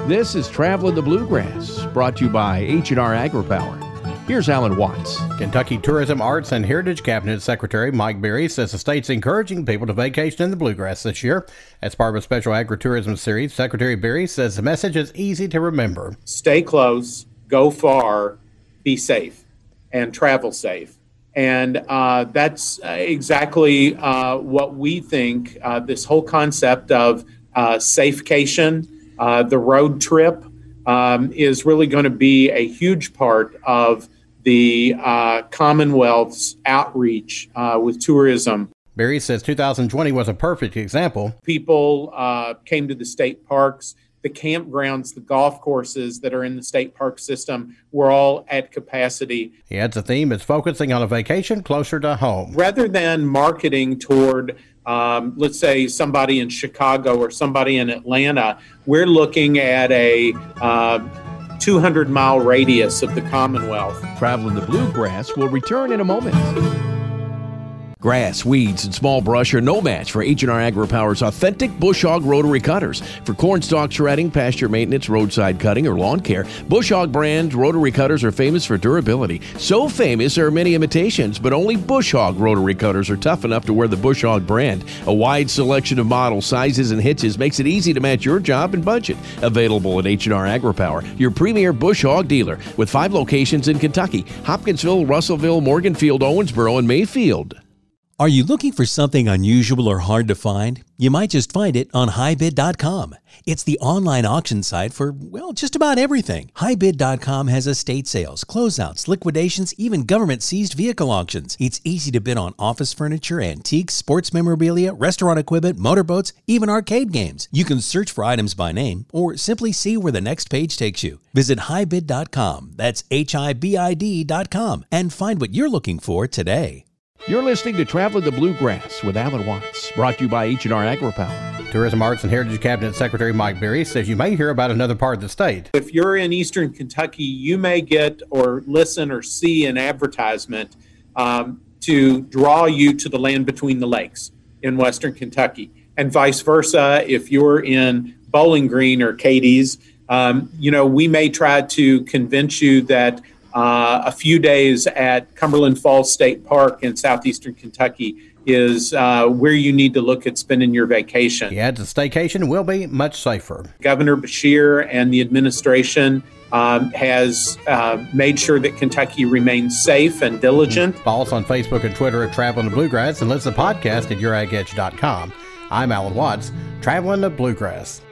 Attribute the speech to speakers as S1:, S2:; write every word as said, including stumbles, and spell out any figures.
S1: This is Traveling the Bluegrass, brought to you by H and R AgriPower. Here's Alan Watts.
S2: Kentucky Tourism, Arts, and Heritage Cabinet Secretary Mike Berry says the state's encouraging people to vacation in the Bluegrass this year. As part of a special agritourism series, Secretary Berry says the message is easy to remember.
S3: Stay close, go far, be safe, and travel safe. And uh, that's exactly uh, what we think uh, this whole concept of uh, safecation, uh, the road trip, um, is really going to be a huge part of the uh, Commonwealth's outreach uh, with tourism.
S2: Berry says two thousand twenty was a perfect example.
S3: People uh, came to the state parks. The campgrounds, the golf courses that are in the state park system were all at capacity.
S2: He adds the theme is focusing on a vacation closer to home.
S3: Rather than marketing toward, um, let's say, somebody in Chicago or somebody in Atlanta, we're looking at a uh, two hundred mile radius of the Commonwealth.
S1: Traveling the Bluegrass will return in a moment. Grass, weeds, and small brush are no match for H and R AgriPower's authentic Bush Hog rotary cutters. For cornstalk shredding, pasture maintenance, roadside cutting, or lawn care, Bush Hog brand rotary cutters are famous for durability. So famous there are many imitations, but only Bush Hog rotary cutters are tough enough to wear the Bush Hog brand. A wide selection of models, sizes, and hitches makes it easy to match your job and budget. Available at H and R AgriPower, your premier Bush Hog dealer, with five locations in Kentucky: Hopkinsville, Russellville, Morganfield, Owensboro, and Mayfield.
S4: Are you looking for something unusual or hard to find? You might just find it on Hi Bid dot com. It's the online auction site for, well, just about everything. Hi Bid dot com has estate sales, closeouts, liquidations, even government-seized vehicle auctions. It's easy to bid on office furniture, antiques, sports memorabilia, restaurant equipment, motorboats, even arcade games. You can search for items by name or simply see where the next page takes you. Visit Hi Bid dot com, that's H I B I D dot com, and find what you're looking for today.
S1: You're listening to Traveling the Bluegrass with Alan Watts, brought to you by H and R AgriPower.
S2: Tourism, Arts, and Heritage Cabinet Secretary Mike Berry says you may hear about another part of the state.
S3: If you're in eastern Kentucky, you may get or listen or see an advertisement um, to draw you to the land between the lakes in western Kentucky, and vice versa. If you're in Bowling Green or Katie's, um, you know, we may try to convince you that Uh, a few days at Cumberland Falls State Park in southeastern Kentucky is uh, where you need to look at spending your vacation.
S2: He adds a staycation will be much safer.
S3: Governor Beshear and the administration um, has uh, made sure that Kentucky remains safe and diligent.
S2: Follow us on Facebook and Twitter at Traveling the Bluegrass and listen to the podcast at your ag edge dot com. I'm Alan Watts, Traveling the Bluegrass.